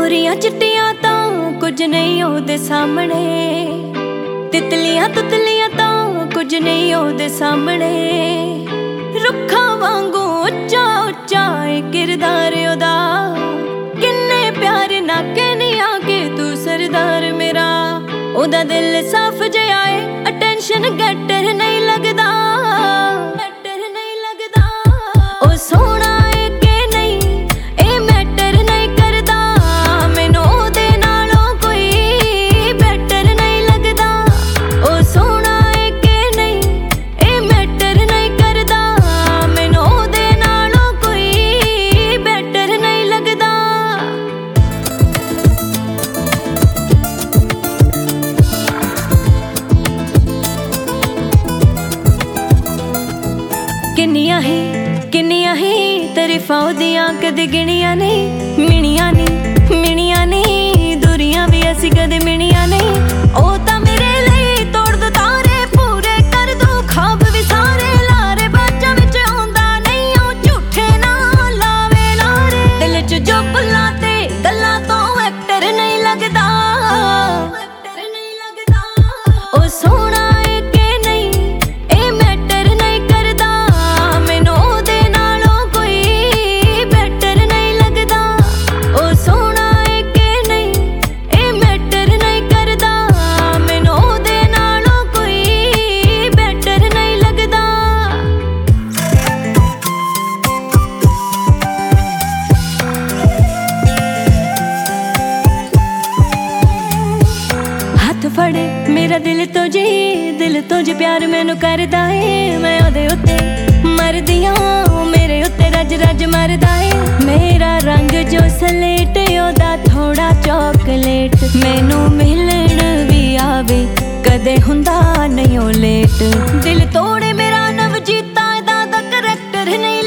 गोरियां चिट्टियां तां कुछ नहीं ओहदे सामने, तितलियां तुतलियां तां कुछ नहीं ओहदे सामने। रुखा वांगू उच्चा उच्चा किरदार ओहदा, किन्ने प्यार ना कहनी आके तू सरदार मेरा। ओहदा दिल साफ जिहा है, अटेंशन गेटर नहीं लगदा, गेटर नहीं लगदा। ओ सोहना है कि नहीं ए मैटर नहीं करदा, मैनू ओहदे नालों कोई बेटर नहीं लगदा। ओ सोहना है कि नहीं ए मैटर नहीं करदा, मैनू ओहदे नालों कोई बेटर नहीं लगदा। किन्नियां ही तारीफां ओहदियां कदे गिणियां नहीं, मिणियां नहीं दूरियां भी असीं कदे मिणियां नहीं। ओ तां मेरे लई तोड़ दो तारे, पूरे कर दो ख्वाब भी सारे। लारे बाजां विच आउंदा नहीं ओ झूठे ना लावे लारे, दिल च जो भुल्लां ते गल्लां तो एक्टर नहीं लगदा, एक्टर नहीं लगदा। ओ सोहना है कि नहीं ए मैटर नहीं करदा, मैनू ओहदे नालों कोई बेटर नहीं लगदा। ओ सोहना है कि नहीं ए मैटर नहीं करदा, मैनू ओहदे नालों कोई बेटर नहीं लगदा। हाथ फड़े मेरा दिल तो जी प्यार मैनू करदा है। मैं ओहदे उत्ते मरदियां, मेरे उत्ते रज रज मरदा है। मेरा रंग जो सलेट ओहदा थोड़ा चॉकलेट, मैनू मिलन भी आवे कदे हुंदा नहीं ओ लेट। दिल तोड़े मेरा नवजीता दा करैक्टर नहीं